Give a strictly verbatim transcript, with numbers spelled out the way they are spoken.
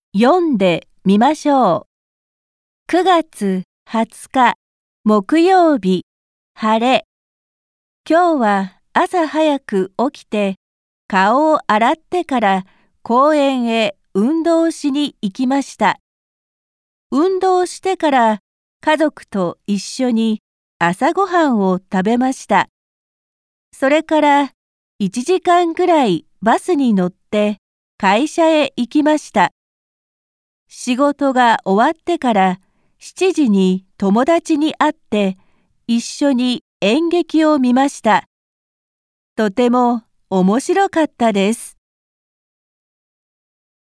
読んでみましょう。くがつはつか木曜日、晴れ。今日は朝早く起きて顔を洗ってから公園へ運動しに行きました。運動してから家族と一緒に朝ごはんを食べました。それからいちじかんぐらいバスに乗って会社へ行きました。仕事が終わってからしちじに友達に会って一緒に演劇を見ました。とても面白かったです。